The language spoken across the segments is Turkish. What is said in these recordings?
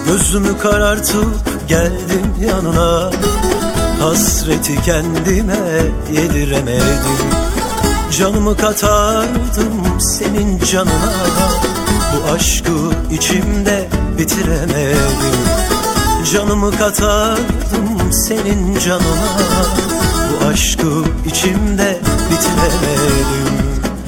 Gözümü karartıp geldim yanına, hasreti kendime yediremedim. Canımı katardım senin canına, bu aşkı içimde bitiremedim. Canımı katardım senin canına, bu aşkı içimde bitiremedim.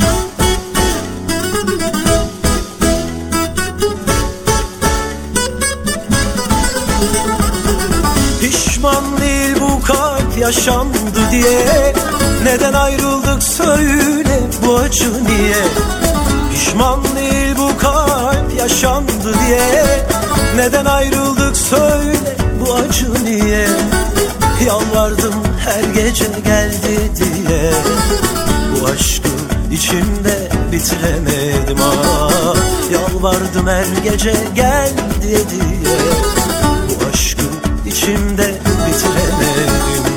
Pişman değil bu kalp yaşandı diye, neden ayrıldık söyle bu acı niye? Pişman değil bu kalp yaşandı diye, neden ayrıldık söyle bu acı niye? Yalvardım her gece geldi diye, bu aşkı içimde bitiremedim. Ah, yalvardım her gece geldi diye, bu aşkı içimde bitiremedim.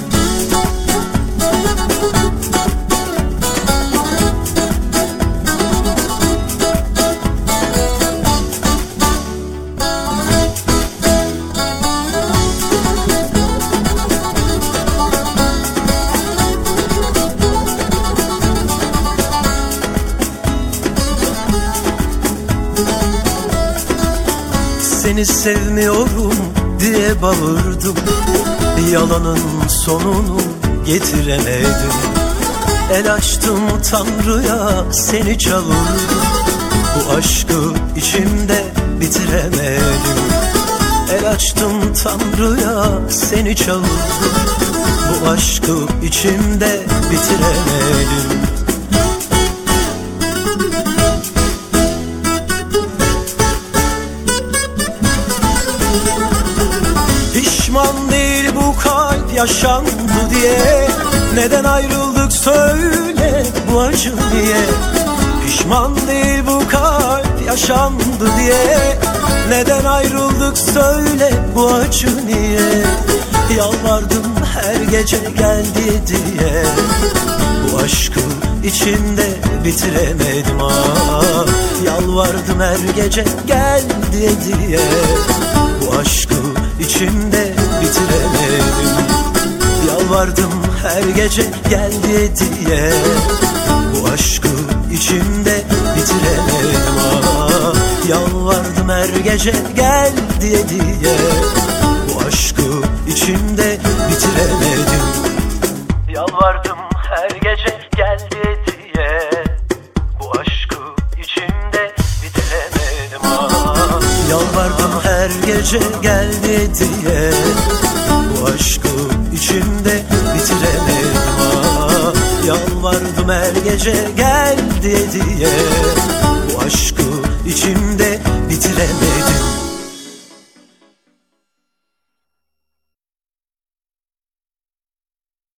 Seni sevmiyorum diye bağırdım, yalanın sonunu getiremedim. El açtım Tanrı'ya, seni çağırdım, bu aşkı içimde bitiremedim. El açtım Tanrı'ya, seni çağırdım, bu aşkı içimde bitiremedim. Pişman değil bu kalp yaşandı diye, neden ayrıldık söyle bu acı niye? Pişman değil bu kalp yaşandı diye, neden ayrıldık söyle bu acı niye? Yalvardım her gece geldi diye, bu aşkı içimde bitiremedim. Ah, yalvardım her gece geldi diye, bu aşkı içimde bitiremedim. Yalvardım her gece geldi diye, bu aşkı içimde bitiremedim. Ah, yalvardım her gece geldi diye, bu aşkı içimde bitiremedim. Yalvardım her gece geldi diye, bu aşkı içimde bitiremedim. Ah, yalvardım her gece geldi diye, bu aşkı içimde bitiremedim. Ah, yalvardım her gece geldi diye, bu aşkı içimde bitiremedim.